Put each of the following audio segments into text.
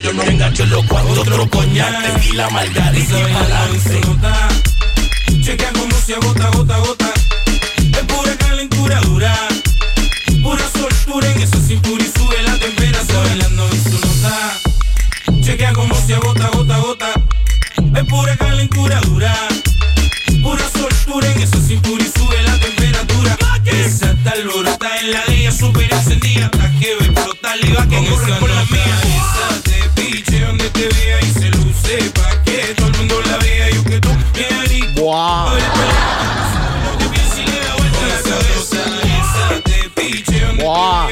yo no engancho los cuantos otro coñac, tequila, margarita y balance. Chequea como se agota, gota, gota. Es pura calentura dura, pura soltura en esa cintura y sube la temperatura bailando en su nota. Chequea como se agota, gota, gota. Es pura calentura dura, pura soltura en esa cintura y sube la temperatura. Esa está alborota en la de ella, súper encendida, hasta que ve explotar y va que corre por la mía. Esa te piche donde te vea y se luce, pa' que todo el mundo la vea. Yo que tú quieres rico. Wow. Wow.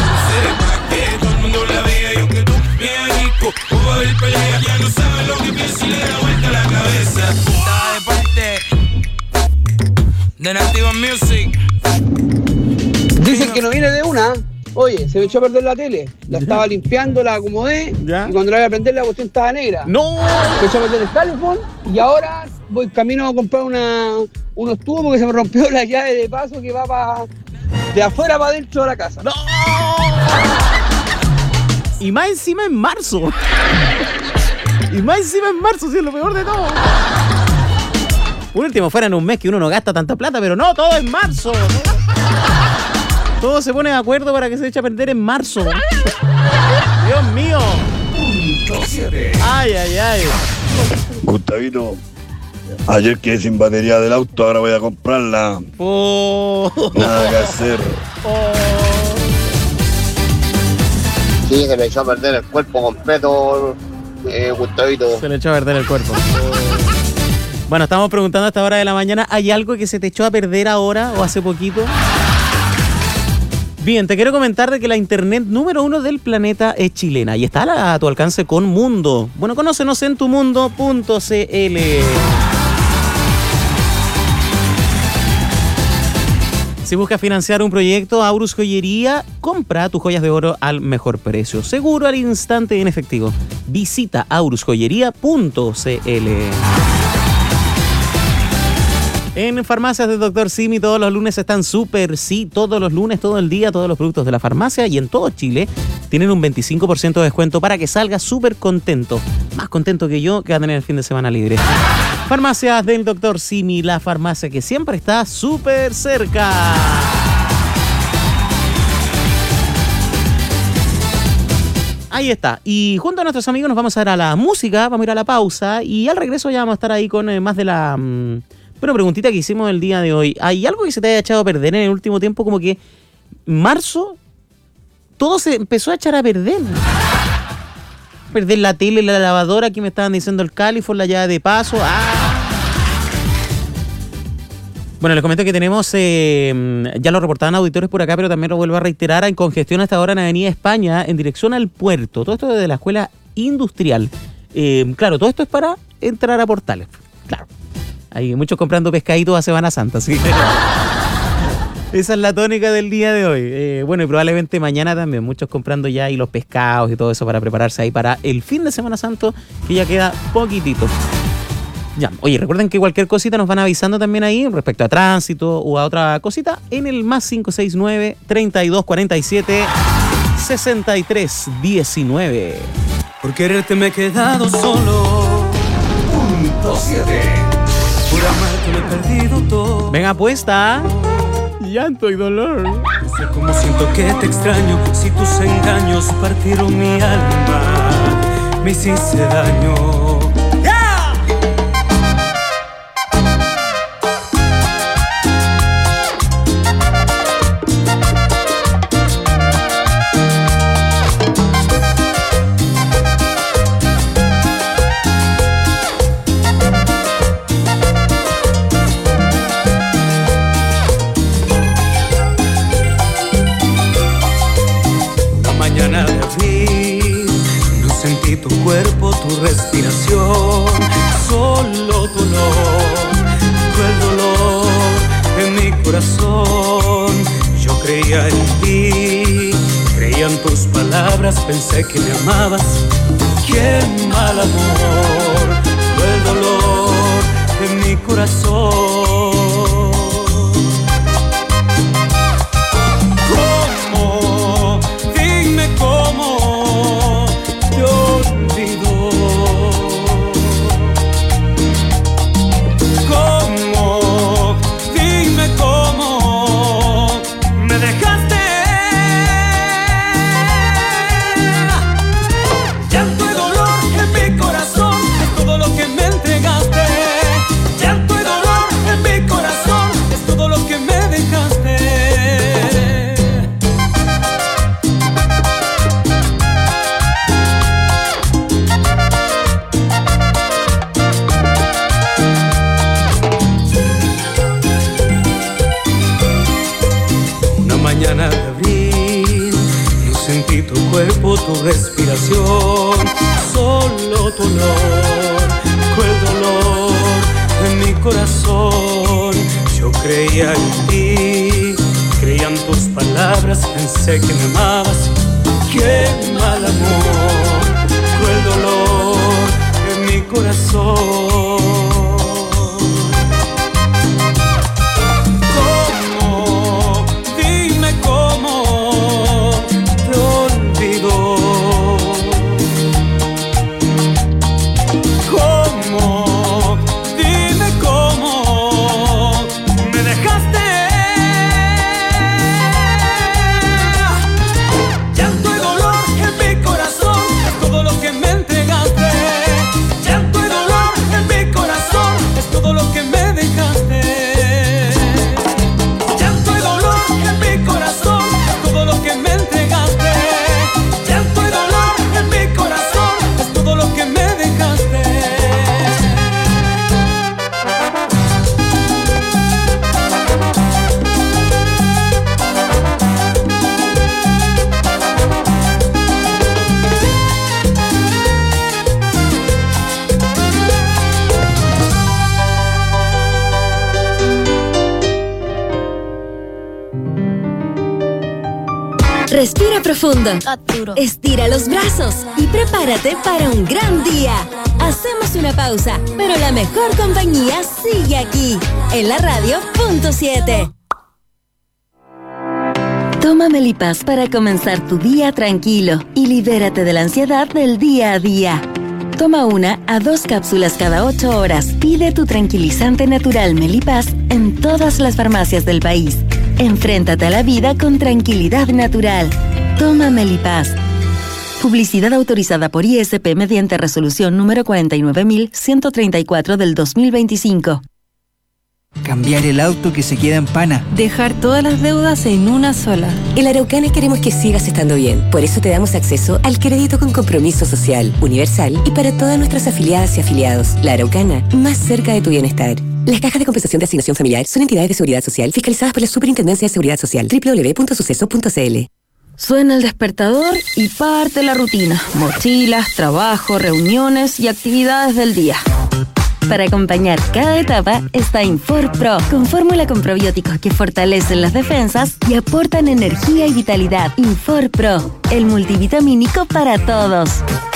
Ya no sabes lo que piensa y le da vuelta la cabeza. Está de parte de Nativa Music. Dicen que no viene de una. Oye, se me echó a perder la tele. La estaba limpiando, la acomodé. ¿Ya? Y cuando la iba a prender, la cuestión estaba negra. ¡No! Se echó a perder el calefón. Y ahora voy camino a comprar unos tubos porque se me rompió la llave de paso que va de afuera para adentro de la casa. ¡No! Y más encima en marzo. Y más encima en marzo, si es lo peor de todo. Por último, fuera en un mes que uno no gasta tanta plata, pero no, todo en marzo. Todo se pone de acuerdo para que se eche a perder en marzo. Dios mío. Ay, ay, ay. Gustavito, ayer quedé sin batería del auto, ahora voy a comprarla. Oh. Nada que hacer. Sí, se le echó a perder el cuerpo completo, Gustavito. Se le echó a perder el cuerpo. Bueno, estamos preguntando a esta hora de la mañana, ¿hay algo que se te echó a perder ahora o hace poquito? Bien, te quiero comentar de que la internet número 1 del planeta es chilena y está a tu alcance con Mundo. Bueno, conócenos en tumundo.cl. Si buscas financiar un proyecto, Aurus Joyería, compra tus joyas de oro al mejor precio. Seguro, al instante, en efectivo. Visita aurusjoyería.cl. En farmacias de Dr. Simi todos los lunes están súper, sí, todos los lunes, todo el día, todos los productos de la farmacia y en todo Chile tienen un 25% de descuento para que salgas súper contento. Más contento que yo, que va a tener el fin de semana libre. Farmacias del Dr. Simi, la farmacia que siempre está súper cerca. Ahí está. Y junto a nuestros amigos nos vamos a ir a la música, vamos a ir a la pausa y al regreso ya vamos a estar ahí con más de la... Bueno, preguntita que hicimos el día de hoy. ¿Hay algo que se te haya echado a perder en el último tiempo? Como que marzo todo se empezó a echar a perder. Perder la tele, la lavadora, aquí me estaban diciendo el califón, la llave de paso. Bueno, les comento que tenemos, ya lo reportaban auditores por acá, pero también lo vuelvo a reiterar, en congestión hasta ahora en Avenida España, en dirección al puerto. Todo esto desde la escuela industrial. Claro, todo esto es para entrar a Portales. Claro. Hay muchos comprando pescaditos a Semana Santa, ¿sí? Esa es la tónica del día de hoy. Bueno, y probablemente mañana también, muchos comprando ya ahí los pescados y todo eso para prepararse ahí para el fin de Semana Santo, que ya queda poquitito. Ya, oye, recuerden que cualquier cosita nos van avisando también ahí respecto a tránsito o a otra cosita en el más 569-3247-6319. Por quererte me he quedado solo. Punto 7. Por amarte me he perdido todo. Venga, apuesta. Llanto y dolor. No sé cómo siento que te extraño. Si tus engaños partieron mi alma, me hiciste daño. Tu cuerpo, tu respiración, solo tu olor, el dolor en mi corazón. Yo creía en ti, creía en tus palabras, pensé que me amabas. Qué mal amor, el dolor en mi corazón. ¿Cómo? Dime cómo. creía en ti, creía en tus palabras, pensé que me amabas. Qué mal amor, cruel dolor en mi corazón. ¿Cómo? Dime cómo te olvido. ¿Cómo? Dime cómo me dejaste. Llanto y dolor en mi corazón es todo lo que me entregaste. Llanto y dolor en mi corazón es todo lo que me dejaste. Llanto y dolor en mi corazón es todo lo que me entregaste. Llanto y dolor en mi corazón es todo lo que me dejaste. Respira profundo, estira los brazos y prepárate para un gran día. Hacemos una pausa, pero la mejor compañía sigue aquí, en la radio .7. Toma Melipaz para comenzar tu día tranquilo y libérate de la ansiedad del día a día. Toma 1 a 2 cápsulas cada 8 horas. Pide tu tranquilizante natural Melipaz en todas las farmacias del país. Enfréntate a la vida con tranquilidad natural. Toma Melipaz. Publicidad autorizada por ISP mediante resolución número 49134 del 2025. Cambiar el auto que se queda en pana. Dejar todas las deudas en una sola. En La Araucana queremos que sigas estando bien. Por eso te damos acceso al crédito con compromiso social, universal y para todas nuestras afiliadas y afiliados. La Araucana, más cerca de tu bienestar. Las cajas de compensación de asignación familiar son entidades de seguridad social fiscalizadas por la Superintendencia de Seguridad Social. www.suceso.cl. Suena el despertador y parte la rutina. Mochilas, trabajo, reuniones y actividades del día. Para acompañar cada etapa está Infor Pro, con fórmula con probióticos que fortalecen las defensas y aportan energía y vitalidad. Infor Pro, el multivitamínico para todos.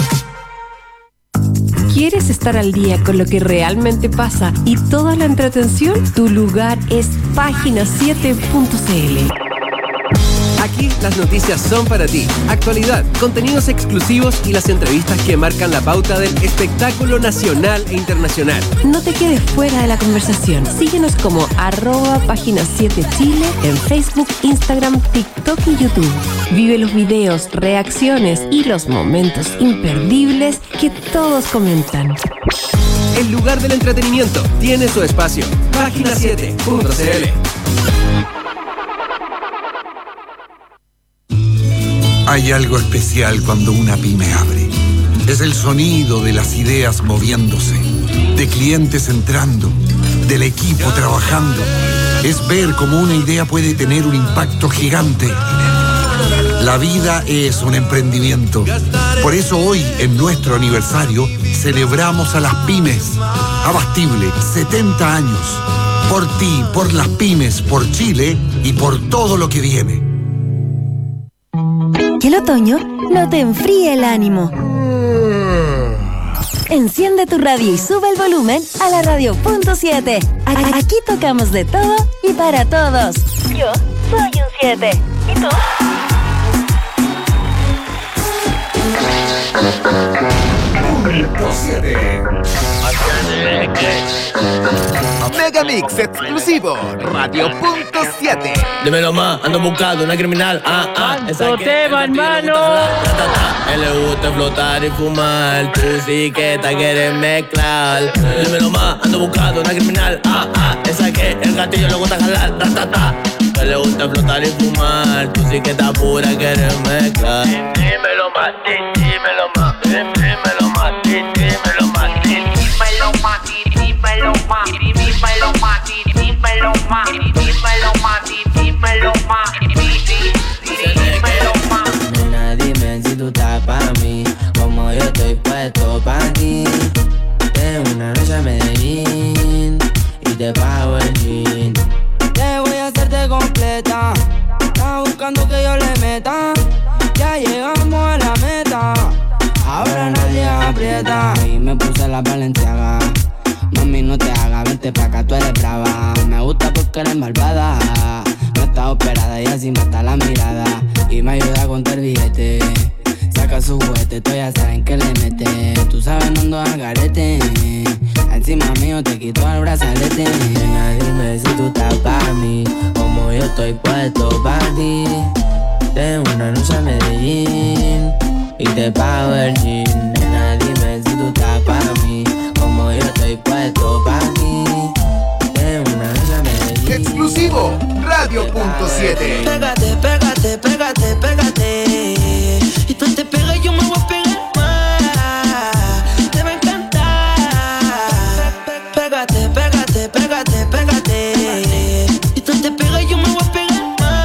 ¿Quieres estar al día con lo que realmente pasa y toda la entretención? Tu lugar es página7.cl. Aquí las noticias son para ti. Actualidad, contenidos exclusivos y las entrevistas que marcan la pauta del espectáculo nacional e internacional. No te quedes fuera de la conversación. Síguenos como @página7chile en Facebook, Instagram, TikTok y YouTube. Vive los videos, reacciones y los momentos imperdibles que todos comentan. El lugar del entretenimiento tiene su espacio. Página7.cl. Hay algo especial cuando una pyme abre. Es el sonido de las ideas moviéndose, de clientes entrando, del equipo trabajando. Es ver cómo una idea puede tener un impacto gigante. La vida es un emprendimiento. Por eso hoy, en nuestro aniversario, celebramos a las pymes. Abastible, 70 años. Por ti, por las pymes, por Chile y por todo lo que viene. Que el otoño no te enfríe el ánimo. Enciende tu radio y sube el volumen a la radio .7. Aquí tocamos de todo y para todos. Yo soy un 7. ¿Y tú? Megamix exclusivo, Radio.7. Dímelo más, ando buscando una criminal. ¡Cuánto tema, hermano! Él le gusta flotar y fumar. Tú sí que te quieres mezclar. Dímelo más, ando buscando una criminal. Esa que el gatillo le gusta jalar. Él le gusta flotar y fumar. Tú sí que estás pura, quieres mezclar. Dímelo más, dímelo más, dímelo más, dímelo más, dímelo más, dímelo más, dímelo más, dímelo más, dímelo más, dímelo más, dímelo más. Nena, dime si tú estás pa' mí, como yo estoy puesto pa' ti. Tengo una noche a Medellín y te pago el jean. aprieta. Y me puse la Balenciaga. Mami, no te hagas, vente pa' acá, tú eres brava. Me gusta porque eres malvada. No está operada y así mata la mirada. Y me ayuda a contar billete. Saca su juguete, tú ya saben que le mete. Tú sabes, no ando al garete. Encima mío te quito el brazalete. Nena, dime si tú estás pa' mí, como yo estoy puesto pa' ti. Tengo una noche a Medellín y te pago el jean. Nena, dime si tú estás pa' mí, como yo estoy puesto pa' ti. Tengo una noche a Medellín. Exclusivo Radio.7. Pégate, pégate, pégate, pégate. Y tú te pegas y yo me voy a pegar más. Te va a encantar. Pégate, pégate, pégate, pégate. Y tú te pegas y yo me voy a pegar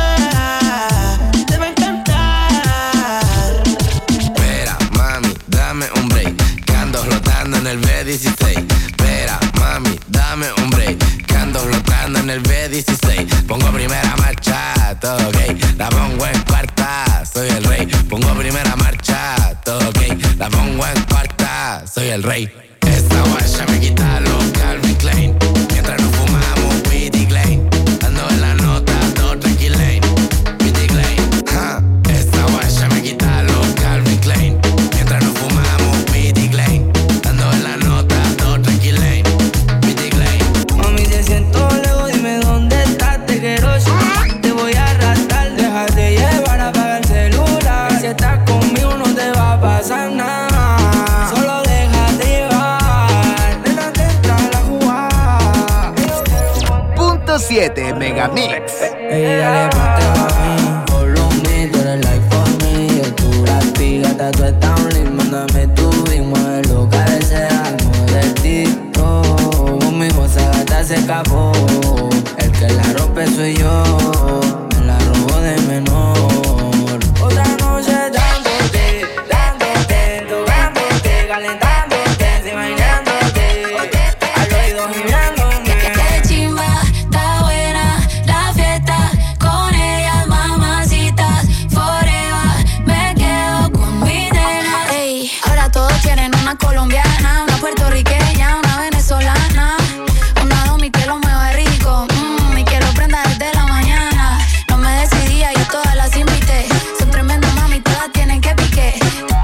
más. Te va a encantar. Espera, mami, dame un break, que ando flotando en el B16. Espera, mami, dame un break, que ando flotando en el B16. Pongo primera marcha, todo ok. La pongo en cuarta, soy el rey. Pongo primera marcha, todo ok. La pongo en cuarta, soy el rey. Esta guacha me quita los Calvin Klein. Mientras nos fumamos Pity Klein. Ando en la nota, todo tranquilain. Pity Klein. Esta guacha me quita los Calvin Klein. Mientras nos fumamos Pity Klein. Ando en la nota, todo tranquilain. Pity Klein. Mami, te siento lejos, dime dónde estás, te quiero yo. Te voy a arrastrar, déjate llevar, apaga el celular. Si estás conmigo no te va a pasar nada. Solo déjate llevar, nena, te entra la jugada. Punto 7 Megamix. Ey, dale, ponte mami, follow me, tú eres like for me. Yo tú la pigata, tú estás un link, mándame tu link, mueve lo que deseas, mueve TikTok. Conmigo esa gata se escapó, el que la rompe soy yo, me la robo de menor. Otra noche dándote, dándote, tocándote, calentándote, imaginándote, al oído gimiéndome. Qué chimba, está buena la fiesta, con ellas mamacitas, forever, me quedo con mi nena. Ey, ahora todos quieren una colombiana, una puertorriqueña, una venezolana, una domi que lo mueva rico, y quiero prenda desde la mañana. No me decidía, yo todas las invité, son tremendas mami, todas tienen que pique.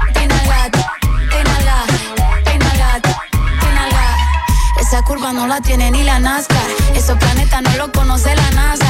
Esa curva no la tiene ni la NASCAR, esos planetas no lo conoce la NASA.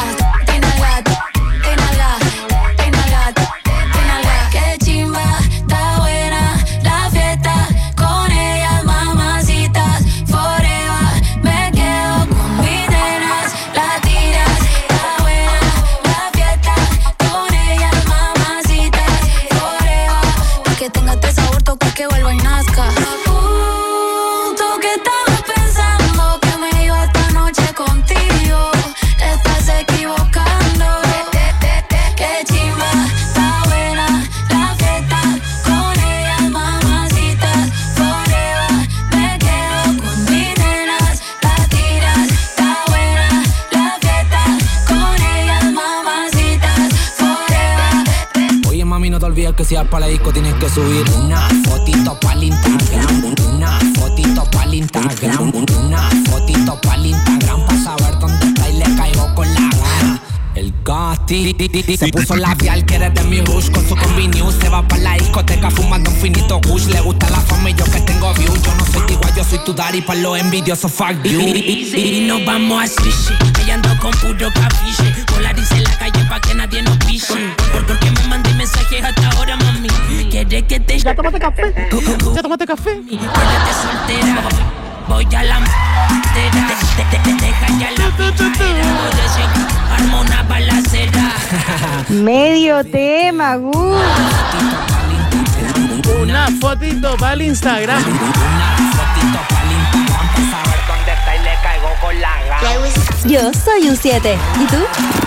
Qué chimba, está buena la fiesta, con ellas mamacitas, forever, me quedo con mis nenas, la tiras, está buena la fiesta, con ellas mamacitas, forever, pa' que tenga este sabor, toca que vuelva y nazca. Tú que estabas pensando que me iba esta noche contigo, te estás equivocando. Qué chimba, está buena la fiesta, con ellas mamacitas, forever, me quedo con mis nenas, la tiras, está buena la fiesta, con ellas mamacitas, forever. Oye mami, no te olvides que si vas para la disco tienes que subir una fotito para el Instagram, una fotito para el Instagram, una fotito para el Instagram, para saber dónde está y le caigo con la gana. El Gasti se puso labial, quiere de mi rush con su combi news. Se va para la discoteca fumando un finito kush. Le gusta la fama y yo que tengo views. Yo no soy tu igual, yo soy tu daddy, pa' los envidiosos fuck you. Y nos vamos a sushi, ella ando con puro capiche. Polarice en la calle pa' que nadie nos piche. Porque me mandé mensajes hasta ahora, mami. ¿Quieres que te... ¿Ya tomaste café? ¿Ya tomaste café? Quédate soltera, voy a la deja ya la pichadera. Armo una balacera. Medio tema, Gus. Una fotito para el Instagram. Una fotito para el Instagram, para saber dónde está y le caigo con la gana. Yo soy un 7. ¿Y tú?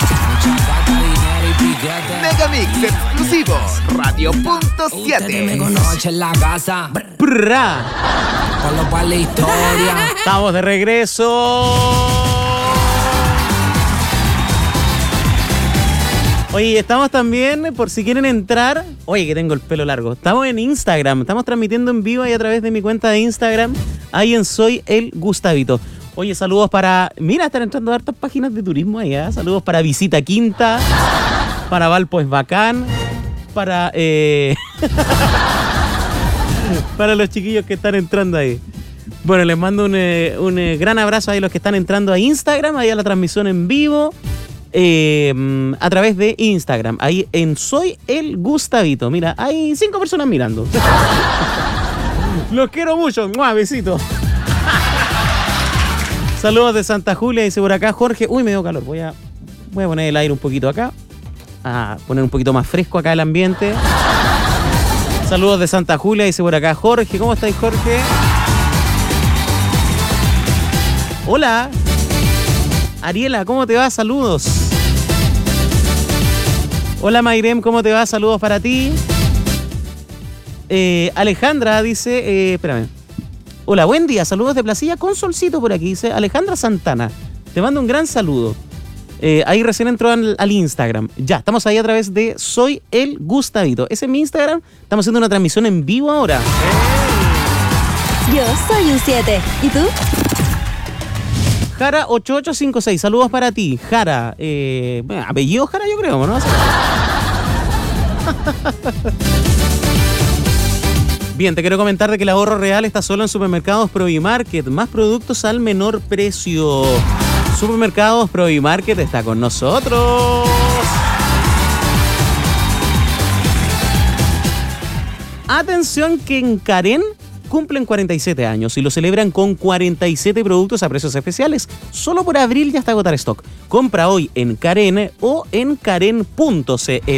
Megamix exclusivo Radio.7. Noche en la casa. Prra. Ponlo para la historia. Estamos de regreso. Oye, estamos también, por si quieren entrar. Oye, que tengo el pelo largo. Estamos en Instagram. Estamos transmitiendo en vivo ahí a través de mi cuenta de Instagram. Ahí en Soy el Gustavito. Oye, saludos para... Mira, están entrando hartas páginas de turismo ahí, ¿eh? Saludos para Visita Quinta, para Valpo es Bacán, para... para los chiquillos que están entrando ahí. Bueno, les mando un gran abrazo ahí a los que están entrando a Instagram, ahí a la transmisión en vivo. A través de Instagram, ahí en Soy el Gustavito. Mira, hay 5 personas mirando. Los quiero mucho. ¡Mua! Besito. Saludos de Santa Julia, dice por acá Jorge. Uy, me dio calor. Voy a poner el aire un poquito acá. A poner un poquito más fresco acá el ambiente. Saludos de Santa Julia, dice por acá Jorge. ¿Cómo estáis, Jorge? Hola. Ariela, ¿cómo te va? Saludos. Hola Mayrem, ¿cómo te va? Saludos para ti. Alejandra dice, espérame. Hola, buen día, saludos de Placilla con solcito por aquí, dice Alejandra Santana. Te mando un gran saludo. Ahí recién entró al Instagram. Ya, estamos ahí a través de Soy el Gustavito. Ese es mi Instagram. Estamos haciendo una transmisión en vivo ahora. Yo soy un 7. ¿Y tú? Jara 8856, saludos para ti, Jara. Apellido Jara, yo creo, ¿no? Bien, te quiero comentar de que el ahorro real está solo en Supermercados Provimarket. Más productos al menor precio. Supermercados Provimarket está con nosotros. Atención que en Karen cumplen 47 años y lo celebran con 47 productos a precios especiales. Solo por abril ya está agotar stock. Compra hoy en Karen o en karen.cl.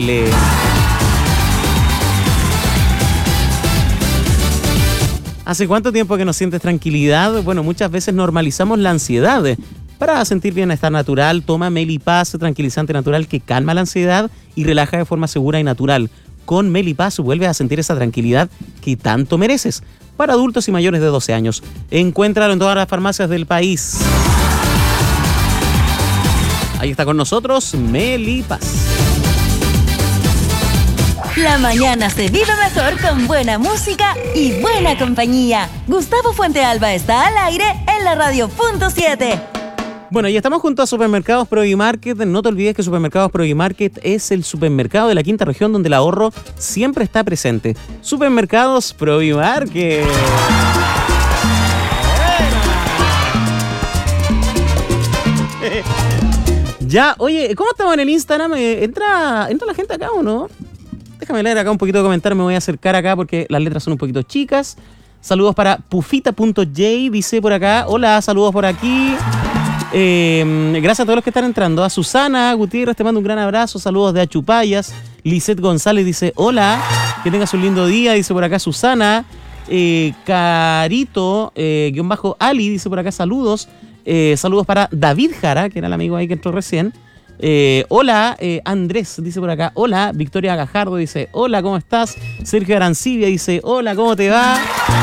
¿Hace cuánto tiempo que no sientes tranquilidad? Bueno, muchas veces normalizamos la ansiedad. Para sentir bienestar natural, toma Melipaz, tranquilizante natural que calma la ansiedad y relaja de forma segura y natural. Con Melipaz vuelves a sentir esa tranquilidad que tanto mereces. Para adultos y mayores de 12 años. Encuéntralo en todas las farmacias del país. Ahí está con nosotros Melipaz. La mañana se vive mejor con buena música y buena compañía. Gustavo Fuentealba está al aire en la radio.7. Bueno, y estamos junto a Supermercados Provimarket. No te olvides que Supermercados Provimarket es el supermercado de la quinta región donde el ahorro siempre está presente. Supermercados Provimarket. Ya, oye, ¿cómo estamos en el Instagram? ¿Entra la gente acá o no? Déjame leer acá un poquito de comentarios, me voy a acercar acá porque las letras son un poquito chicas. Saludos para pufita.j, dice por acá. Hola, saludos por aquí. Gracias a todos los que están entrando. A Susana Gutiérrez te mando un gran abrazo. Saludos de Achupayas. Lisette González dice hola, que tengas un lindo día, dice por acá Susana. Carito _Ali dice por acá saludos. Saludos para David Jara, que era el amigo ahí que entró recién. Hola, Andrés dice por acá hola. Victoria Gajardo dice hola, ¿cómo estás? Sergio Arancibia dice hola, ¿cómo te va?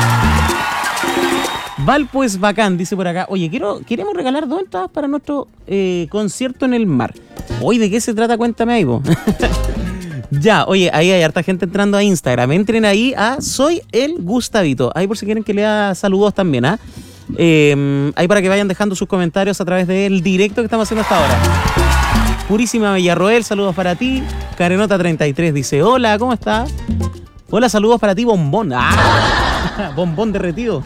Valpo es Bacán, dice por acá. Oye, queremos regalar 2 entradas para nuestro concierto en el mar. Oye, ¿de qué se trata? Cuéntame ahí, vos. Ya, oye, ahí hay harta gente entrando a Instagram. Entren ahí a Soy el Gustavito. Ahí por si quieren que lea saludos también, ¿ah? Ahí para que vayan dejando sus comentarios a través del directo que estamos haciendo hasta ahora. Purísima Villarroel, saludos para ti. Karenota 33 dice hola, ¿cómo estás? Hola, saludos para ti, Bombón. ¡Ah! Bombón derretido.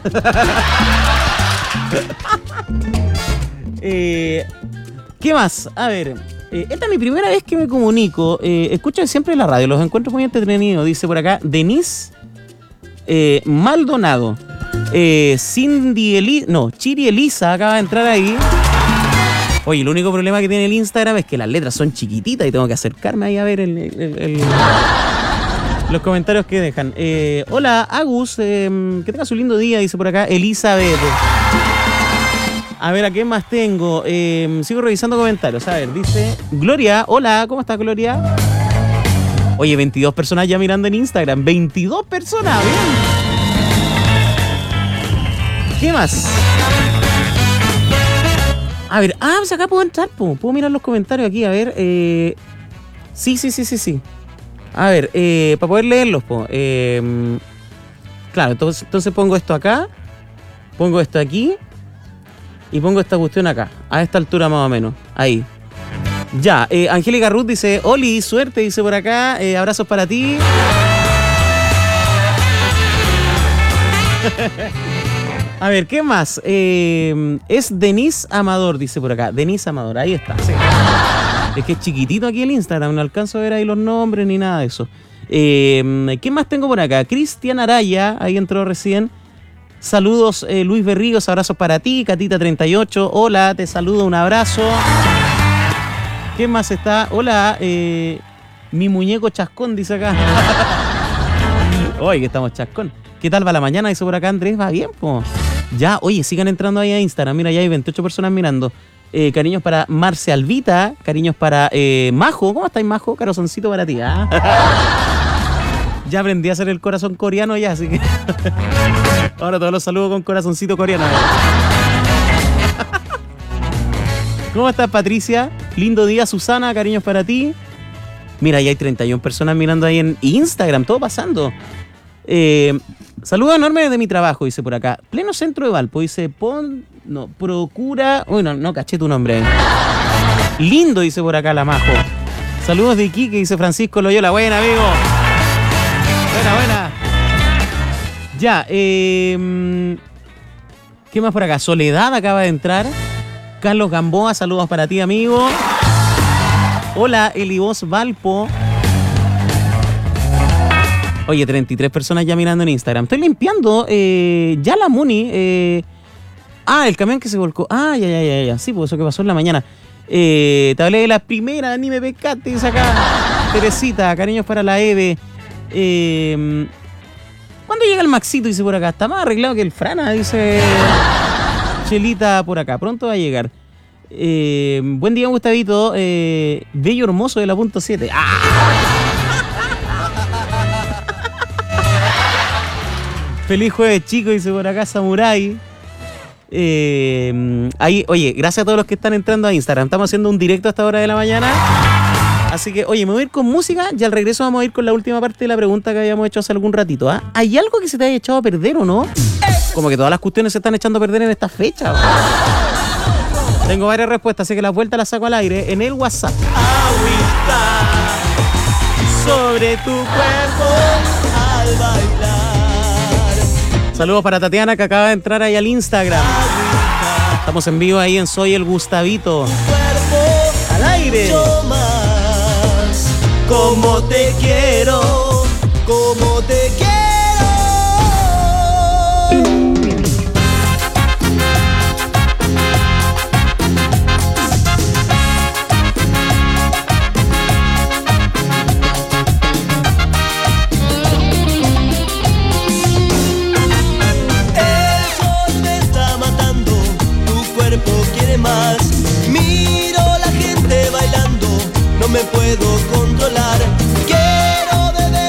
¿Qué más? A ver, esta es mi primera vez que me comunico. Escucho siempre la radio, los encuentro muy entretenidos. Dice por acá Denise Maldonado. Chiri Elisa acaba de entrar ahí. Oye, el único problema que tiene el Instagram es que las letras son chiquititas y tengo que acercarme ahí a ver los comentarios que dejan. Hola, Agus, que tengas un lindo día, dice por acá Elizabeth. A ver, ¿a qué más tengo? Sigo revisando comentarios. A ver, dice Gloria. Hola, ¿cómo estás, Gloria? Oye, 22 personas ya mirando en Instagram. 22 personas, bien. ¿Qué más? A ver, pues acá puedo entrar, puedo mirar los comentarios aquí, a ver. Sí. A ver, para poder leerlos, claro, entonces pongo esto acá, pongo esto aquí y pongo esta cuestión acá, a esta altura más o menos, ahí. Ya, Angélica Ruth dice, Oli, suerte, dice por acá, abrazos para ti. A ver, ¿qué más? Es Denise Amador, dice por acá. Denise Amador, ahí está. Sí. Es que es chiquitito aquí el Instagram, no alcanzo a ver ahí los nombres ni nada de eso. ¿Qué más tengo por acá? Cristian Araya, ahí entró recién. Saludos, Luis Berríos, abrazos para ti. Catita38, hola, te saludo, un abrazo. ¿Qué más está? Hola, mi muñeco chascón, dice acá. Oye, que estamos chascón. ¿Qué tal va la mañana? Dice por acá Andrés, va bien, po. Ya, oye, sigan entrando ahí a Instagram. Mira, ya hay 28 personas mirando. Cariños para Marce Albita, cariños para Majo. ¿Cómo estáis, Majo? Corazoncito para ti, ¿ah? Ya aprendí a hacer el corazón coreano ya, así que ahora todos los saludo con corazoncito coreano. ¿Cómo estás, Patricia? Lindo día, Susana, cariños para ti. Mira, ya hay 31 personas mirando ahí en Instagram, todo pasando. Saludo enorme de mi trabajo, dice por acá. Pleno centro de Valpo, dice procura. Uy, no caché tu nombre. Lindo, dice por acá la Majo. Saludos de Iquique, dice Francisco Loyola. Buena, amigo. Buena. Ya, ¿qué más por acá? Soledad acaba de entrar. Carlos Gamboa, saludos para ti, amigo. Hola, Elibos Valpo. Oye, 33 personas ya mirando en Instagram. Estoy limpiando ya la Muni. El camión que se volcó. Ya. Sí, pues eso que pasó en la mañana. Te hablé de la primera, ni me pescaste, dice acá. Teresita, cariños para la Eve. ¿Cuándo llega el Maxito? Dice por acá. Está más arreglado que el Frana, dice Chelita por acá. Pronto va a llegar. Buen día, Gustavito. Bello hermoso de la punto 7. Feliz jueves, chicos, dice por acá Samurai. Ahí, oye, gracias a todos los que están entrando a Instagram. Estamos haciendo un directo a esta hora de la mañana. Así que, oye, me voy a ir con música y al regreso vamos a ir con la última parte de la pregunta que habíamos hecho hace algún ratito. ¿Hay algo que se te haya echado a perder o no? Como que todas las cuestiones se están echando a perder en esta fecha. Tengo varias respuestas, así que las vueltas las saco al aire en el WhatsApp. Agüita sobre tu cuerpo al bailar. Saludos para Tatiana que acaba de entrar ahí al Instagram. Estamos en vivo ahí en Soy el Gustavito. Al aire. Como te quiero, como te quiero. Más. Miro la gente bailando, no me puedo controlar. Quiero beber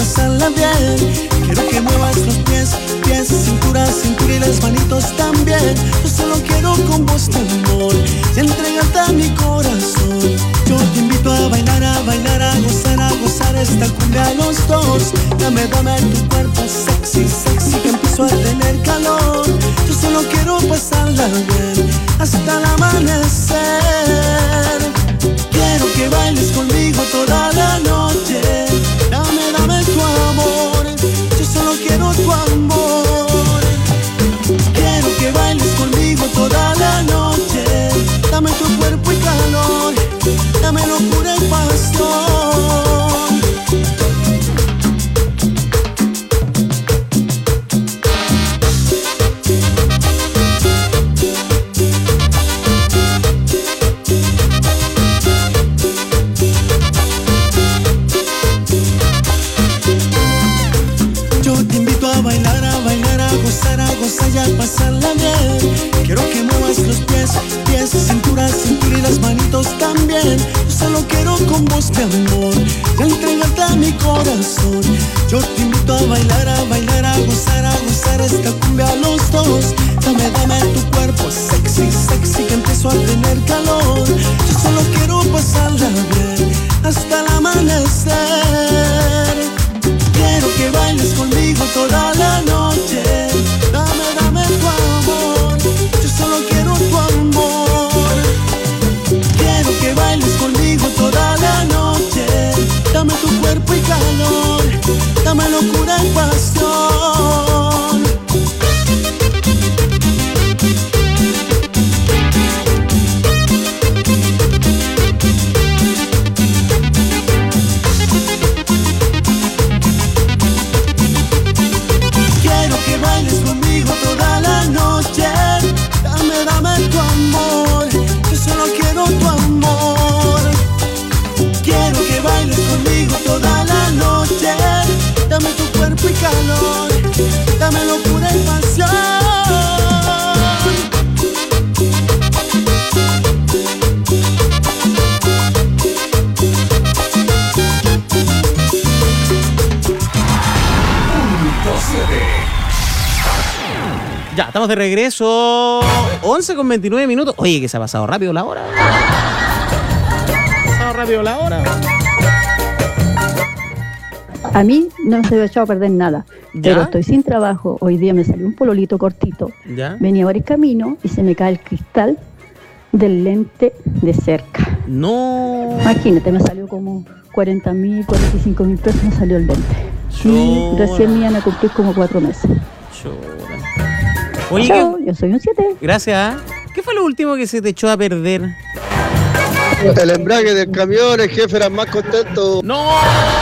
pasarla bien. Quiero que muevas los pies, pies, cintura, cintura y las manitos también. Yo solo quiero con vos tu amor y entregarte a mi corazón. Yo te invito a bailar, a gozar esta cumbia a los dos. Dame tu cuerpo sexy, sexy, que empiezo a tener calor. Yo solo quiero pasarla bien hasta el amanecer. Quiero que bailes conmigo toda la noche. Dame tu amor. Yo solo quiero tu amor. Quiero que bailes conmigo toda la noche. Dame tu cuerpo y calor. Dame locura y pasión. Y a pasarla bien. Quiero que muevas los pies, pies, cintura, cintura y las manitos también. Yo solo quiero con vos mi amor y entregarte a mi corazón. Yo te invito a bailar, a gozar esta cumbia a los dos. Dame tu cuerpo sexy, sexy, que empiezo a tener calor. Yo solo quiero pasarla bien hasta el amanecer. Quiero que bailes conmigo toda la noche. Dame tu amor. Yo solo quiero tu amor. Quiero que bailes conmigo toda la noche. Dame tu cuerpo y calor. Dame locura y pasión. Y calor, dame locura y pasión. Ya, estamos de regreso. 11:29. Oye, que se ha pasado rápido la hora. A mí no se me ha echado a perder nada, pero estoy sin trabajo. Hoy día me salió un pololito cortito. ¿Ya? Venía por el camino y se me cae el cristal del lente de cerca. No. Imagínate, me salió como 40.000, 45.000 pesos, me salió el lente. Y recién me iban a cumplir como 4 meses. Oye, chao, yo soy un 7. Gracias. ¿Qué fue lo último que se te echó a perder? El embrague del camión, el jefe era más contento. ¡No!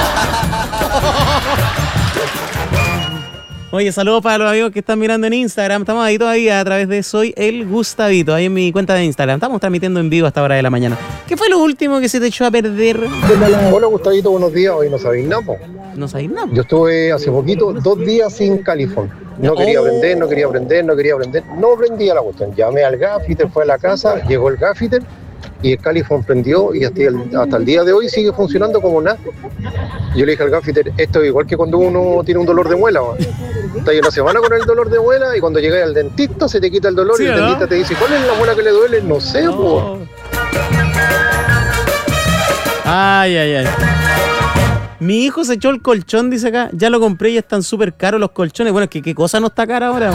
Oye, saludos para los amigos que están mirando en Instagram. Estamos ahí todavía a través de Soy el Gustavito, ahí en mi cuenta de Instagram. Estamos transmitiendo en vivo hasta hora de la mañana. ¿Qué fue lo último que se te echó a perder? Hola Gustavito, buenos días. Hoy no sabéis nada. ¿No sabéis nada? Yo estuve hace poquito 2 días sin califón. No quería aprender. No aprendía la cuestión. Llamé al gaffiter, fue a la casa, llegó el gaffiter y el califón prendió y hasta el día de hoy sigue funcionando como nada. Yo le dije al gaffiter, esto es igual que cuando uno tiene un dolor de muela. Estás ahí una semana con el dolor de muela y cuando llegas al dentista se te quita el dolor, sí, y el dentista te dice, ¿cuál es la muela que le duele? No sé, po. Ay. Mi hijo se echó el colchón, dice acá. Ya lo compré y están súper caros los colchones. Bueno, es que ¿qué cosa no está cara ahora?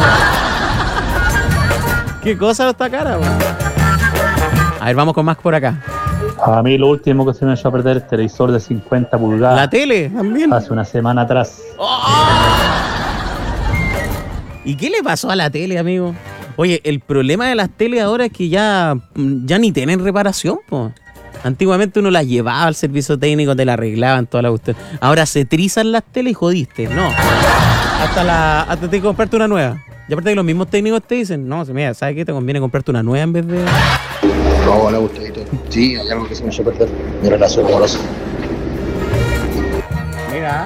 ¿Qué cosa no está cara? A ver, vamos con más por acá. A mí lo último que se me echó a perder el televisor de 50 pulgadas. ¿La tele también? Hace una semana atrás. ¿Y qué le pasó a la tele, amigo? Oye, el problema de las teles ahora es que ya ni tienen reparación, po. Antiguamente uno las llevaba al servicio técnico, te la arreglaban, toda la cuestión. Ahora se trizan las teles y jodiste. No. Hasta te comprarte una nueva. Y aparte que los mismos técnicos te dicen, no, mira, ¿sabes qué? Te conviene comprarte una nueva en vez de... No, hola Gustavito. Sí, hay algo que se me echó a perder. Mi relación amorosa. Mira.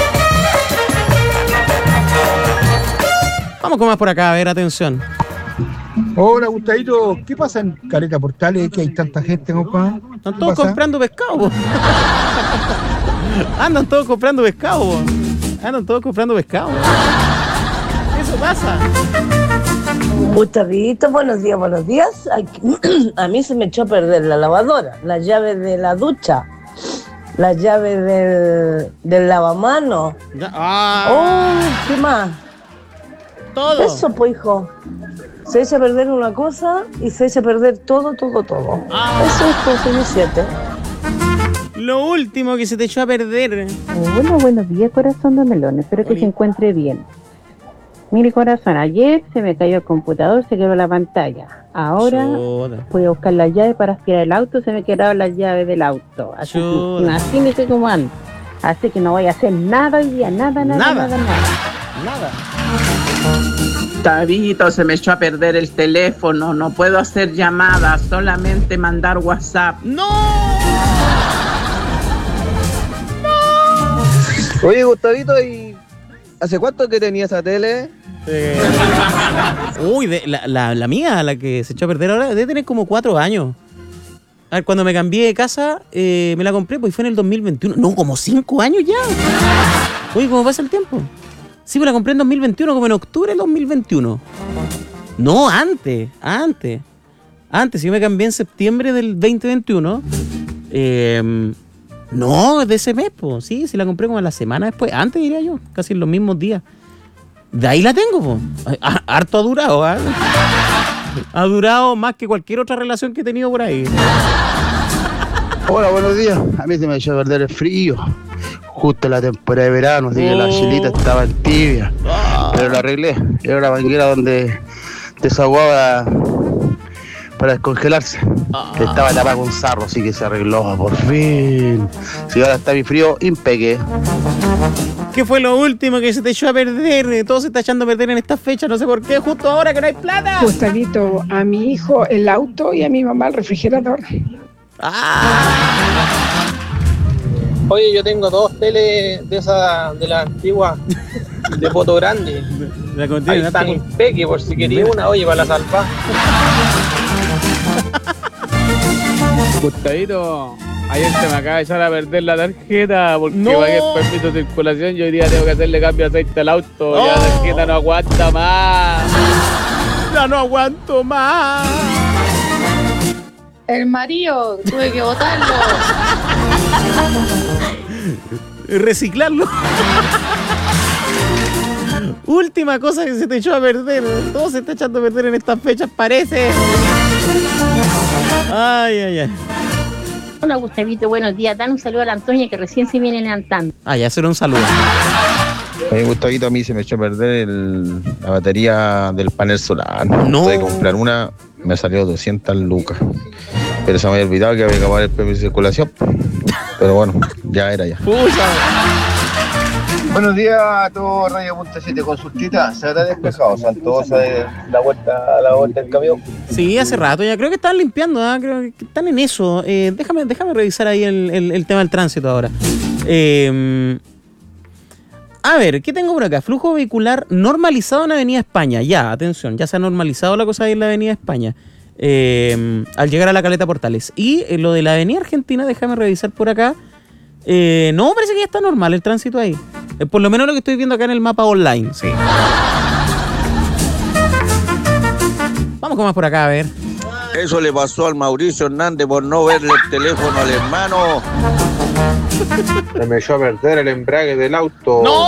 Vamos con más por acá, a ver, atención. Hola Gustavito, ¿qué pasa en Caleta Portales que hay tanta gente, compa? Están todos comprando pescado, po. Andan todos comprando pescado, po. Andan todos comprando pescado. Eso pasa. Gustavito, buenos días. A mí se me echó a perder la lavadora, las llaves de la ducha, las llaves del lavamanos. ¿Qué más? Todo. Eso, pues, hijo. Se echa a perder una cosa y se echa a perder todo. Eso es consejo 7. Lo último que se te echó a perder. Hola, buenos días, corazón de melón. Espero que se encuentre bien. Mire, corazón, ayer se me cayó el computador, se quebró la pantalla. Ahora voy a buscar las llaves para aspirar el auto, se me quedaron las llaves del auto. Así que imagínese cómo ando. Así que no voy a hacer nada hoy día, nada. Gustavito, se me echó a perder el teléfono, no puedo hacer llamadas, solamente mandar WhatsApp. ¡No! Oye, Gustavito, ¿y hace cuánto que tenía esa tele? Uy, la mía, la que se echó a perder ahora, debe tener como 4 años. A ver, cuando me cambié de casa, me la compré, pues fue en el 2021. No, como 5 años ya. Oye, ¿cómo pasa el tiempo? Sí, me la compré en 2021, como en octubre del 2021. No, antes. Yo me cambié en septiembre del 2021. No, de ese mes, pues. Sí, la compré como a la semana después. Antes, diría yo, casi en los mismos días. De ahí la tengo, pues. Harto ha durado, ¿eh? Ha durado más que cualquier otra relación que he tenido por ahí. Hola, buenos días. A mí se me echó a perder el frío. Justo en la temporada de verano, así que la chilita estaba tibia. Pero la arreglé. Era una manguera donde desaguaba para descongelarse. Estaba tapada con sarro, así que se arregló por fin. Si ahora está mi frío, impeque. ¿Qué fue lo último que se te echó a perder? Todo se está echando a perder en esta fecha, no sé por qué, justo ahora que no hay plata. Gustavito, a mi hijo el auto y a mi mamá el refrigerador. Oye, yo tengo 2 teles de esas, de las antiguas, de foto grande. Ahí están impeque, por si quería una, oye, para la salva. Gustavito, ayer se me acaba de echar a perder la tarjeta porque pagué el permiso de circulación y hoy día tengo que hacerle cambio de aceite al auto. Ya la tarjeta no aguanta más. Ya no aguanto más. El marido, tuve que botarlo. Reciclarlo. Última cosa que se te echó a perder. Todo se está echando a perder en estas fechas, parece. Ay. Hola, Gustavito, buenos días. Dan un saludo a la Antonia que recién se viene levantando. Ya será un saludo. Oye, Gustavito, a mí se me echó a perder la batería del panel solar. No. Tuve que comprar una, me salió 200 lucas. Pero se me había olvidado que había que pagar el permiso de circulación. Pero bueno, ya era ya. Buenos días a todos, Radio.7 Consultita. Se habrá despejado Santosa de la vuelta del camión. Sí, hace rato ya. Creo que están limpiando, ¿eh? Creo que están en eso. Déjame revisar ahí el tema del tránsito ahora. A ver, ¿qué tengo por acá? Flujo vehicular normalizado en Avenida España. Ya, atención, ya se ha normalizado la cosa ahí en la Avenida España. Al llegar a la Caleta Portales. Y lo de la Avenida Argentina, déjame revisar por acá. No, parece que ya está normal el tránsito ahí. Por lo menos lo que estoy viendo acá en el mapa online. Sí. Vamos con más por acá, a ver. Eso le pasó al Mauricio Hernández por no verle el teléfono al hermano. Se me echó a perder el embrague del auto. ¡No!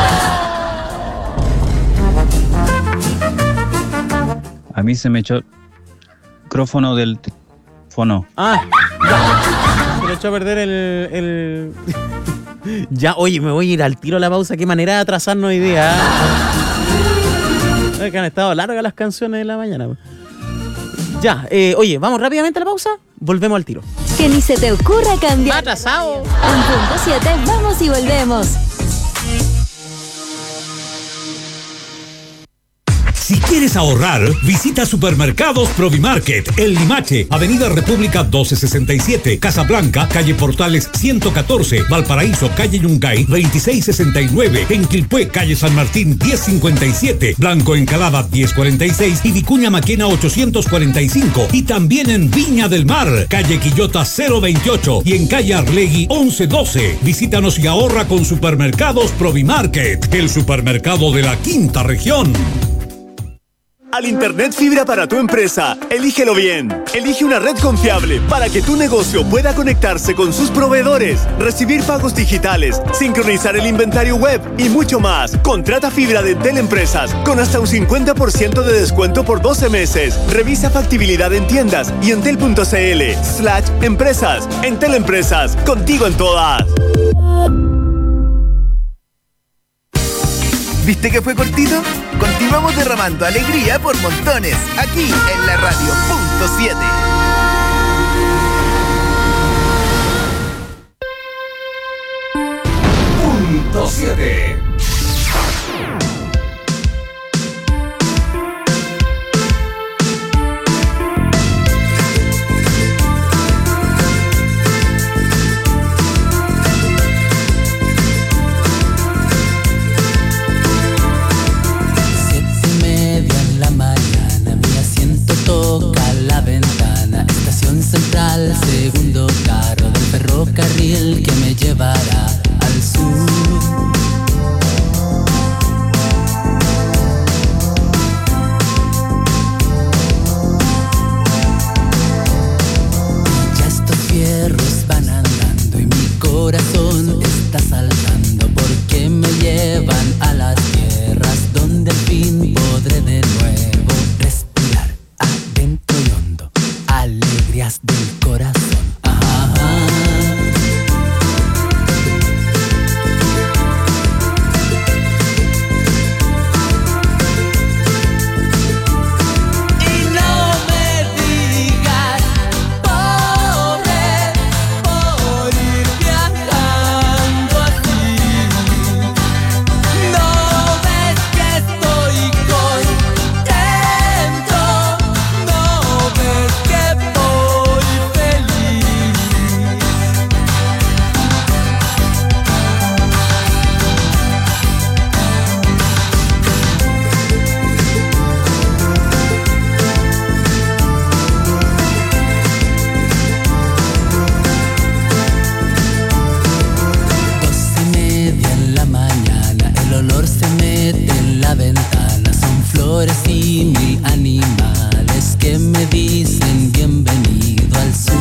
A mí se me echó el micrófono del teléfono. Se me echó a perder el... Ya, oye, me voy a ir al tiro a la pausa. Qué manera de atrasarnos hoy día. Es que han estado largas las canciones de la mañana. Ya, oye, vamos rápidamente a la pausa. Volvemos al tiro. Que ni se te ocurra cambiar. Atrasado. En punto 7, vamos y volvemos. Si quieres ahorrar, visita Supermercados Provimarket, El Limache, Avenida República 1267, Casablanca, calle Portales 114, Valparaíso, calle Yungay 2669, en Quilpué, calle San Martín 1057, Blanco Encalada 1046 y Vicuña Maquena 845. Y también en Viña del Mar, calle Quillota 028 y en calle Arlegui 1112. Visítanos y ahorra con Supermercados Provimarket, el supermercado de la quinta región. Al Internet fibra para tu empresa, elígelo bien. Elige una red confiable para que tu negocio pueda conectarse con sus proveedores, recibir pagos digitales, sincronizar el inventario web y mucho más. Contrata fibra de Entel Empresas con hasta un 50% de descuento por 12 meses. Revisa factibilidad en tiendas y entel.cl/empresas. Entel Empresas, contigo en todas. ¿Viste que fue cortito? Continuamos derramando alegría por montones, aquí en la radio .7. Punto 7. Central, segundo carro del ferrocarril que me llevará al sur. Ya estos fierros van andando y mi corazón está saltando porque me llevan a las tierras donde al fin podré de nuevo respirar adentro y hondo. Alegrías del corazón. Y mil animales que me dicen bienvenido al sur.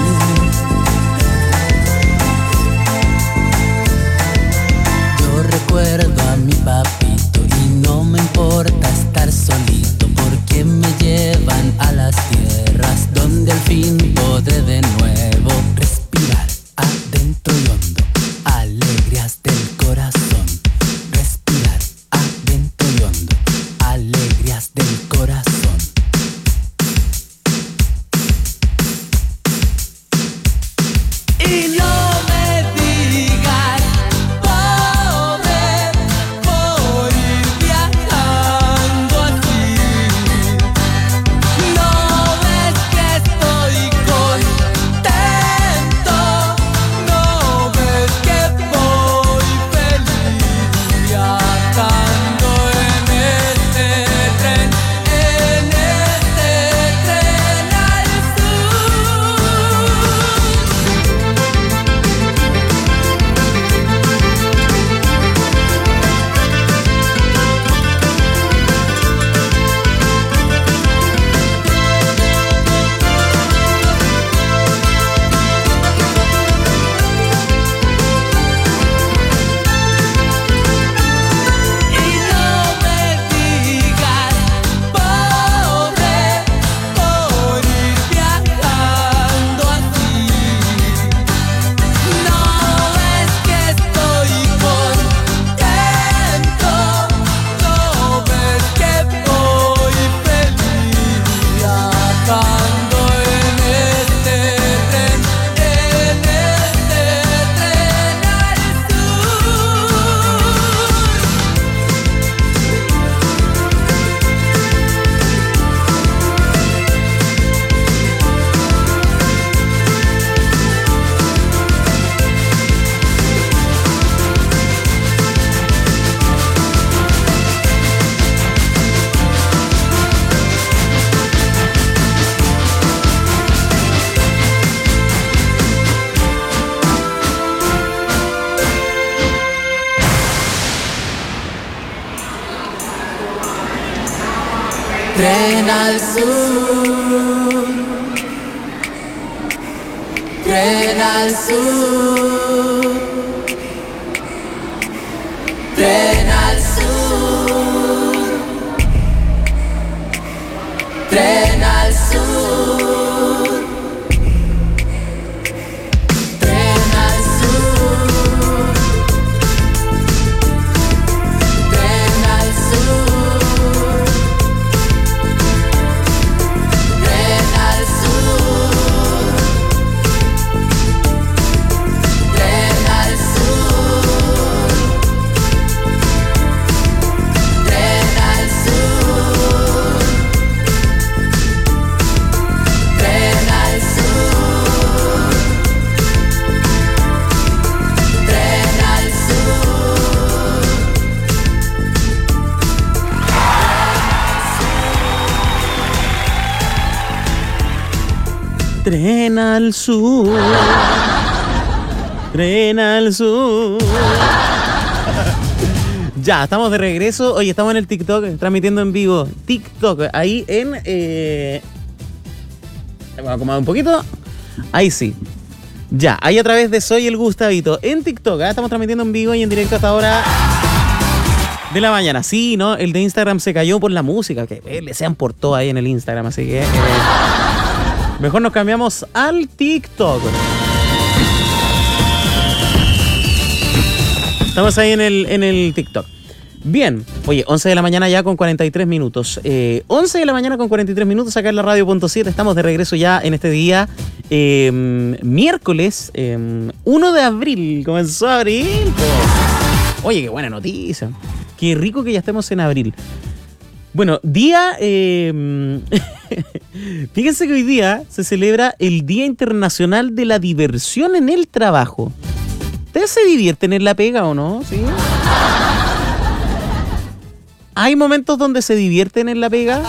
Yo recuerdo a mi papito y no me importa estar solito porque me llevan a las tierras donde al fin podré de nuevo respirar adentro y hondo. Alegrías del corazón. Respirar adentro y hondo. Alegrías del corazón. Y no me digas pobre por Tren al sur, tren al sur, tren al sur, tren al sur, tren al sur, tren al sur, tren al sur, tren al sur, tren al sur, tren al sur, tren al Tren al sur. Tren al sur. Ya, estamos de regreso. Oye, estamos en el TikTok, transmitiendo en vivo. TikTok, ahí en... Vamos a acomodar un poquito. Ahí sí. Ya, ahí a través de Soy el Gustavito. En TikTok, estamos transmitiendo en vivo y en directo hasta ahora de la mañana. Sí, ¿no? El de Instagram se cayó por la música. Que le sean por todo ahí en el Instagram, así que... mejor nos cambiamos al TikTok. Estamos ahí en el TikTok. Bien, oye, 11 de la mañana ya con 43 minutos. 11 de la mañana con 43 minutos acá en la radio.7. Estamos de regreso ya en este día, miércoles 1 de abril. Comenzó abril. Oye, qué buena noticia. Qué rico que ya estemos en abril. Bueno, día... fíjense que hoy día se celebra el Día Internacional de la Diversión en el Trabajo. ¿Ustedes se divierten en la pega o no? ¿Sí? ¿Hay momentos donde se divierten en la pega?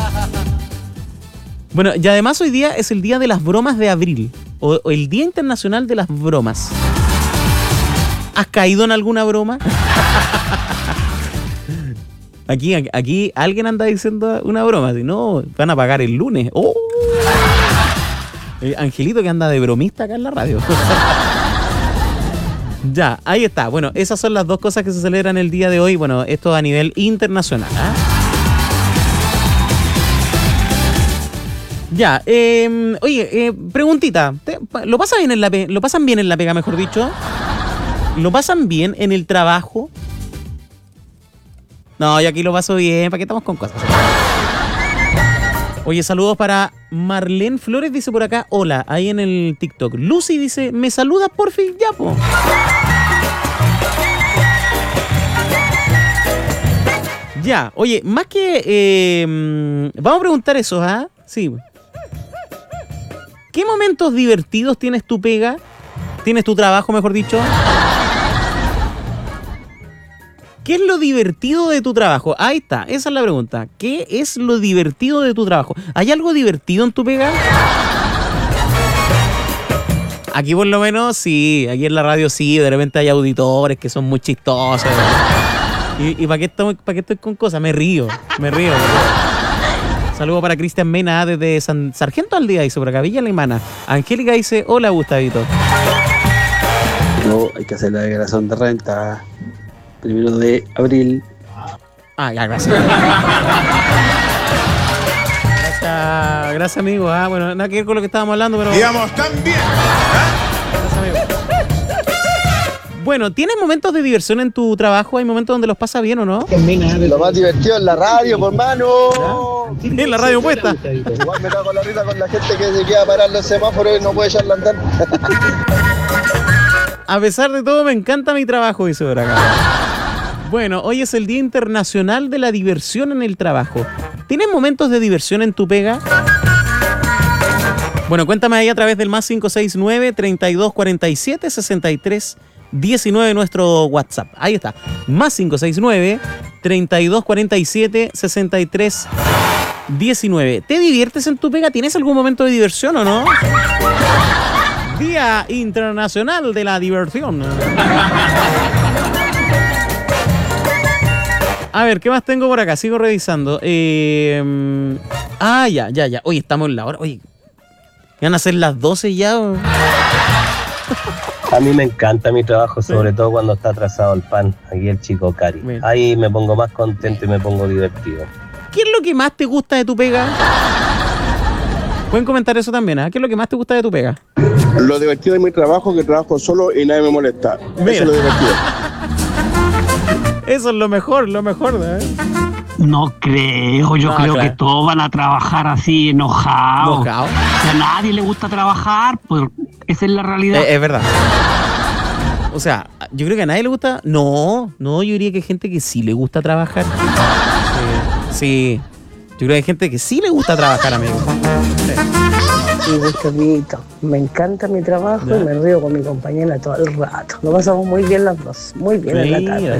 Bueno, y además hoy día es el Día de las Bromas de Abril. O el Día Internacional de las Bromas. ¿Has caído en alguna broma? Aquí alguien anda diciendo una broma. Si no, van a pagar el lunes. ¡Oh! Angelito que anda de bromista acá en la radio. Ya, ahí está. Bueno, esas son las dos cosas que se celebran el día de hoy. Bueno, esto a nivel internacional. Ya, oye, preguntita. ¿Lo pasan bien en la pega? ¿Lo pasan bien en la pega, mejor dicho? ¿Lo pasan bien en el trabajo? No, yo aquí lo paso bien. ¿Para qué estamos con cosas? Oye, saludos para Marlene Flores, dice por acá, hola, ahí en el TikTok. Lucy dice, ¿me saludas porfi? Ya, po. Ya, oye, más que... vamos a preguntar eso, ¿ah? Sí. ¿Qué momentos divertidos tienes tu pega? ¿Tienes tu trabajo, mejor dicho? ¿Qué es lo divertido de tu trabajo? Ahí está, esa es la pregunta. ¿Qué es lo divertido de tu trabajo? ¿Hay algo divertido en tu pega? Aquí por lo menos sí, aquí en la radio sí, de repente hay auditores que son muy chistosos. ¿Y para qué estoy con cosas? Me río. Saludo para Cristian Mena desde Sargento Aldea, dice por acá, Villa Alemana. Angélica dice, hola Gustavito. No, hay que hacer la declaración de renta. 1 de abril. Ah, ya, gracias. Gracias, amigo. Bueno, nada que ver con lo que estábamos hablando, pero... Digamos, también. Gracias, amigo. Bueno, ¿tienes momentos de diversión en tu trabajo? ¿Hay momentos donde los pasas bien o no? Lo más divertido en la radio, por mano. En la radio puesta. Igual me cago en la risa con la gente que se queda a parar los semáforos y no puede echarla a andar. A pesar de todo, me encanta mi trabajo, dice por acá. Bueno, hoy es el Día Internacional de la Diversión en el Trabajo. ¿Tienes momentos de diversión en tu pega? Bueno, cuéntame ahí a través del más 569-3247-6319 nuestro WhatsApp. Ahí está, más 569-3247-6319. ¿Te diviertes en tu pega? ¿Tienes algún momento de diversión o no? Día Internacional de la Diversión. a ver, ¿qué más tengo por acá? Sigo revisando. Ya. Oye, estamos en la hora. Oye, ¿van a ser las 12 ya? A mí me encanta mi trabajo, sobre todo cuando está atrasado el pan. Aquí el chico Cari. Bien. Ahí me pongo más contento y me pongo divertido. ¿Qué es lo que más te gusta de tu pega? Pueden comentar eso también, ¿eh? ¿Qué es lo que más te gusta de tu pega? Lo divertido de mi trabajo, que trabajo solo y nadie me molesta. Mira. Eso es lo divertido. Eso es lo mejor, ¿eh? No creo, yo creo que todos van a trabajar así, enojados. ¿Enojado? A nadie le gusta trabajar, pues esa es la realidad. Es verdad. O sea, yo creo que a nadie le gusta. No, yo diría que hay gente que sí le gusta trabajar. Sí. Yo creo que hay gente que sí le gusta trabajar, amigo. Sí, Gustavito, me encanta mi trabajo y me río con mi compañera todo el rato. Lo pasamos muy bien las dos, muy bien en la tarde.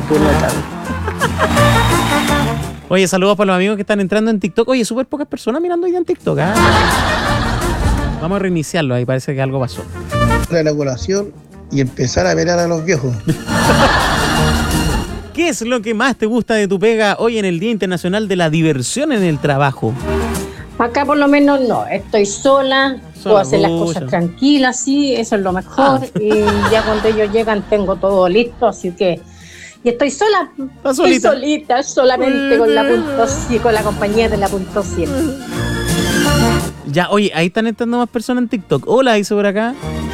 Oye, saludos para los amigos que están entrando en TikTok. Oye, súper pocas personas mirando hoy en TikTok. Vamos a reiniciarlo, ahí parece que algo pasó. La elaboración y empezar a verar a los viejos. ¿Qué es lo que más te gusta de tu pega hoy en el Día Internacional de la Diversión en el Trabajo? Acá por lo menos no, estoy sola, puedo hacer las cosas tranquilas, sí, eso es lo mejor. Y ya cuando ellos llegan tengo todo listo, así que... Y estoy sola, estoy solita, solamente con la compañía de la punto 100. Ya, oye, ahí están entrando más personas en TikTok. Hola, dice por acá.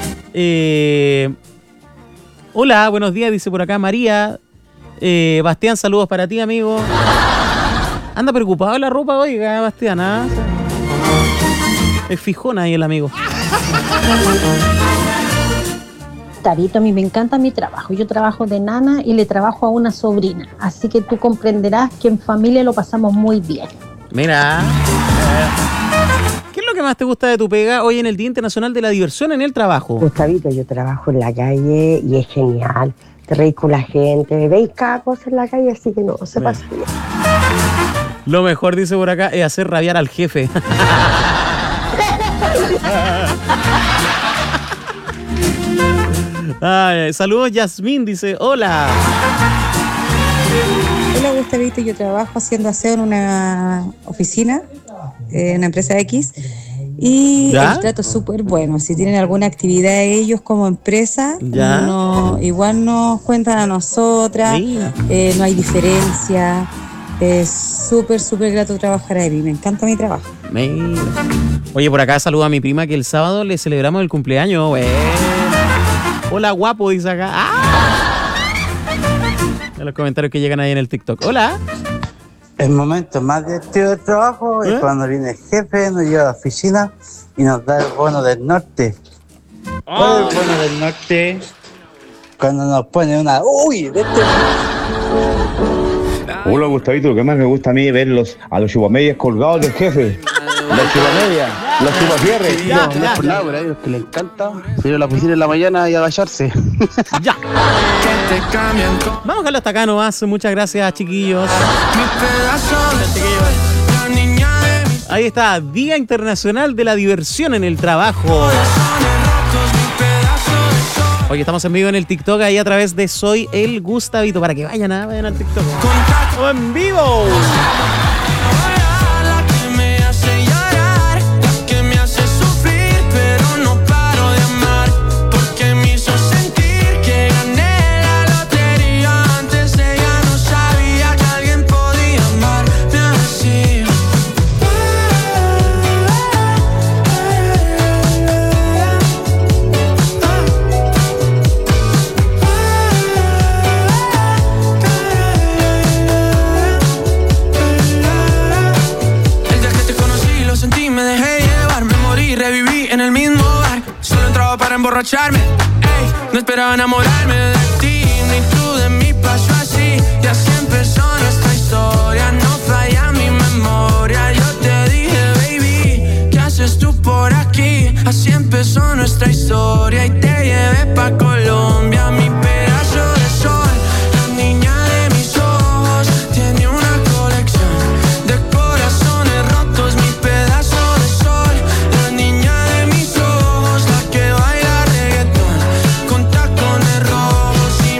Hola, buenos días, dice por acá María. Bastián, saludos para ti, amigo. Anda preocupado la ropa, oiga, Bastián, ¿ah? Es fijona ahí el amigo. Tabito, a mí me encanta mi trabajo. Yo trabajo de nana y le trabajo a una sobrina. Así que tú comprenderás que en familia lo pasamos muy bien. Mira. ¿Qué es lo que más te gusta de tu pega hoy en el Día Internacional de la Diversión en el Trabajo? Gustavito, yo trabajo en la calle y es genial. Te reís con la gente, veis cada cosa en la calle, así que no, se pasa bien. Lo mejor, dice por acá, es hacer rabiar al jefe. Ay, saludos, Yasmín, dice, hola. Hola, Gustavito, yo trabajo haciendo aseo en una oficina, en una empresa X, y ¿ya? El trato es súper bueno. Si tienen alguna actividad ellos como empresa, igual nos cuentan a nosotras, no hay diferencia. Es súper grato trabajar ahí. Me encanta mi trabajo. Mira. Oye, por acá saludo a mi prima que el sábado le celebramos el cumpleaños. Hola, guapo, dice acá. En los comentarios que llegan ahí en el TikTok. Hola. El momento más divertido del trabajo es cuando viene el jefe, nos lleva a la oficina y nos da el bono del norte. ¿Cuál es el bono del norte? Cuando nos pone una... ¡Uy! Hola, Gustavito, lo que más me gusta a mí es ver a los chupamedias colgados del jefe. Los chupamedias, los chupafierres. No es por nada, pero a ellos que les encanta salir a la oficina en la mañana y agacharse. Ya. Vamos a dejarlo hasta acá nomás. Muchas gracias, chiquillos. Ahí está, Día Internacional de la Diversión en el Trabajo. Hoy estamos en vivo en el TikTok, ahí a través de Soy el Gustavito, para que vayan al TikTok. ¡O en vivo! Emborracharme, ey, no esperaba enamorarme de ti, ni tú de mí pasó así, y así empezó nuestra historia, no falla mi memoria, yo te dije, baby, ¿qué haces tú por aquí? Así empezó nuestra historia y te llevé pa' Colombia, mi pedazo de sol, la niña de mis ojos, tiene una colección de corazones rotos, mi pedazo de sol, la niña de mis ojos, la que baila con tacones rojos y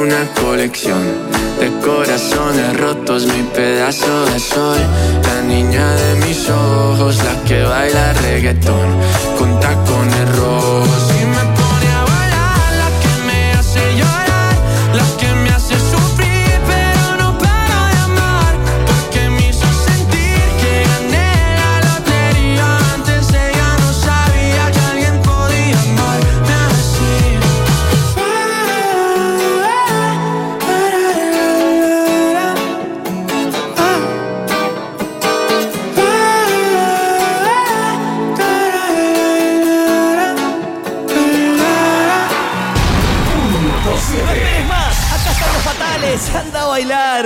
una colección de corazones rotos, mi pedazo de sol. La niña de mis ojos, la que baila reggaetón con tacones rojos. Y me pone a bailar, la que me hace llorar, la que me hace sufrir, pero no paro de amar, porque me hizo sentir que gané la lotería. Antes ella no sabía que alguien podía amarme así. Anda a bailar.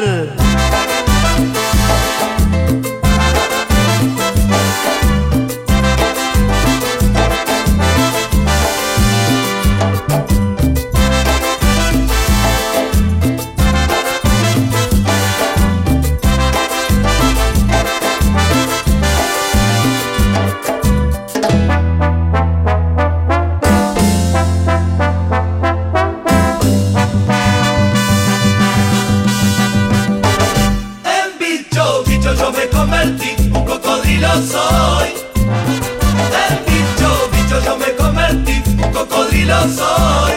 Soy el bicho, yo me convertí, un cocodrilo soy.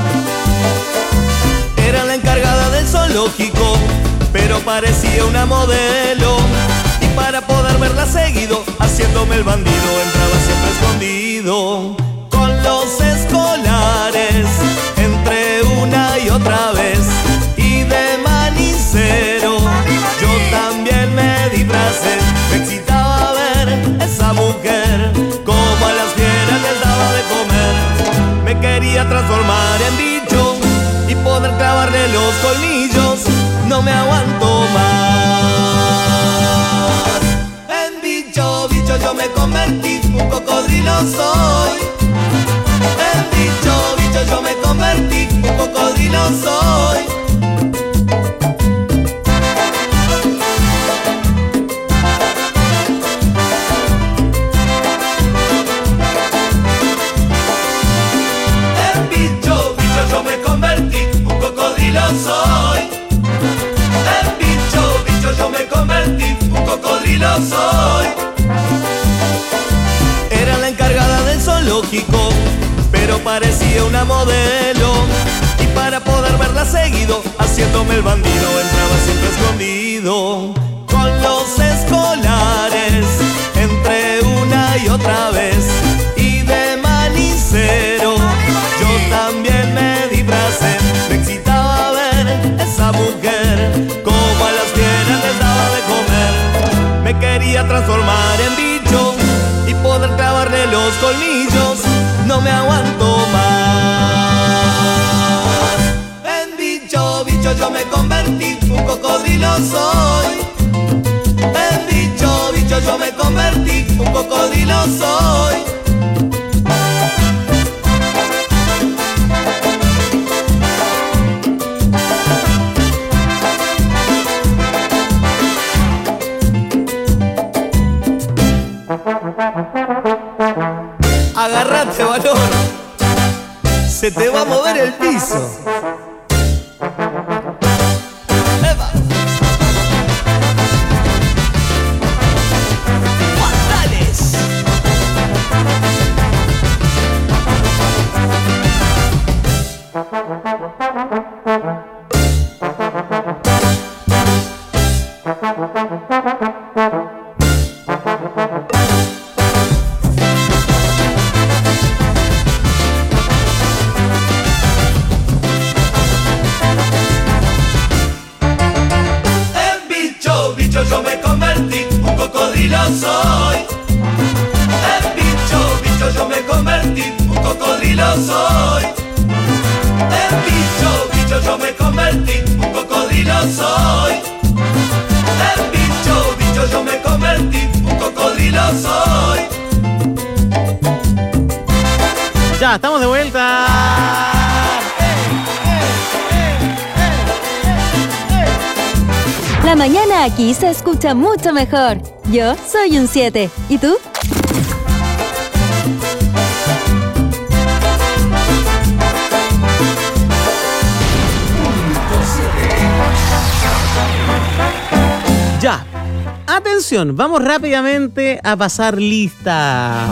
Era la encargada del zoológico, pero parecía una modelo. Y para poder verla seguido, haciéndome el bandido, entraba siempre escondido. Con los escolares, entre una y otra vez. Y de manicero, yo también me disfracé. Me excitaba ver esa mujer, como a las fieras les daba de comer. Me quería transformar en bicho y poder clavarle los colmillos. No me aguanto más. En bicho, yo me convertí, un cocodrilo soy. En bicho, yo me convertí, un cocodrilo soy. Soy el bicho, yo me convertí, un cocodrilo soy. Era la encargada del zoológico, pero parecía una modelo. Y para poder verla seguido, haciéndome el bandido, entraba siempre escondido. Con los escolares, entre una y otra vez. Y de manicero, yo también me disfracé. Me excitaba ver esa mujer, como a las fieras les daba de comer. Me quería transformar en bicho y poder clavarle los colmillos. No me aguanto más. En bicho, yo me convertí, un cocodrilo soy. En bicho, yo me convertí, un cocodrilo soy. Agárrate, valor. Se te va a mover el piso. ¡Eva! ¡Fatales! Yo me convertí, un cocodrilo soy. En bicho, yo me convertí, un cocodrilo soy. En bicho, yo me convertí, un cocodrilo soy. En bicho, yo me convertí, un cocodrilo soy. Ya, estamos de vuelta. La mañana aquí se escucha mucho mejor. Yo soy un 7. ¿Y tú? Ya. Atención, vamos rápidamente a pasar lista.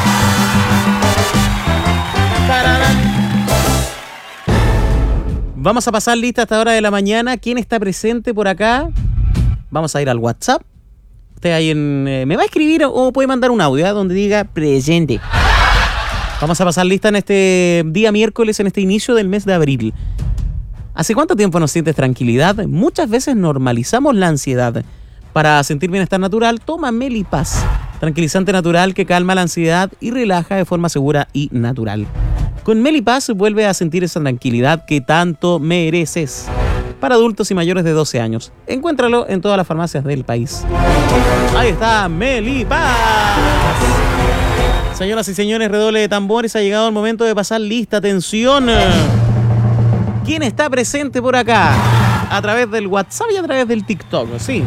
Vamos a pasar lista a esta hora de la mañana. ¿Quién está presente por acá? Vamos a ir al WhatsApp. Usted ahí me va a escribir o puede mandar un audio donde diga presente. Vamos a pasar lista en este día miércoles, en este inicio del mes de abril. ¿Hace cuánto tiempo no sientes tranquilidad? Muchas veces normalizamos la ansiedad. Para sentir bienestar natural, toma Melipaz, tranquilizante natural que calma la ansiedad y relaja de forma segura y natural. Con Melipaz vuelve a sentir esa tranquilidad que tanto mereces. Para adultos y mayores de 12 años. Encuéntralo en todas las farmacias del país. Ahí está, Melipaz. Señoras y señores, redoble de tambores, ha llegado el momento de pasar lista. Atención. ¿Quién está presente por acá? A través del WhatsApp y a través del TikTok, sí.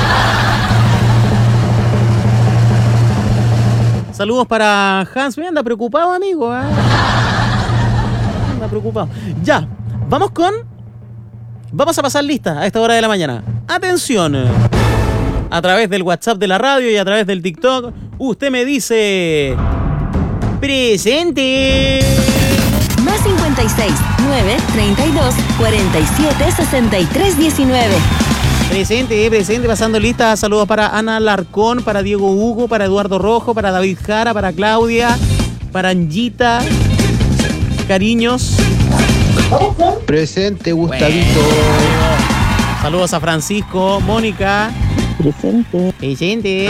Saludos para Hans. Me anda preocupado, amigo. Anda preocupado. Ya, vamos a pasar lista a esta hora de la mañana. Atención. A través del WhatsApp de la radio y a través del TikTok, usted me dice... ¡Presente! Más 56 9 32 47 63 19. Presente, pasando lista. Saludos para Ana Larcón, para Diego Hugo, para Eduardo Rojo, para David Jara, para Claudia, para Anguita. Cariños. Presente, Gustavito. Bueno. Saludos a Francisco, Mónica. Presente.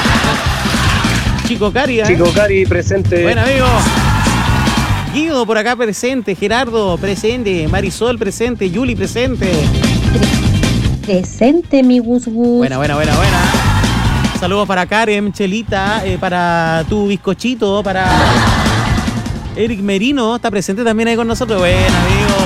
Chico Cari. Chico Cari, presente. Buen amigo. Guido por acá presente, Gerardo presente, Marisol presente, Yuli presente. Presente, mi Gus Gus. Buena. Saludos para Karen, Chelita, para tu bizcochito, para Eric Merino, está presente también ahí con nosotros. Buen amigo.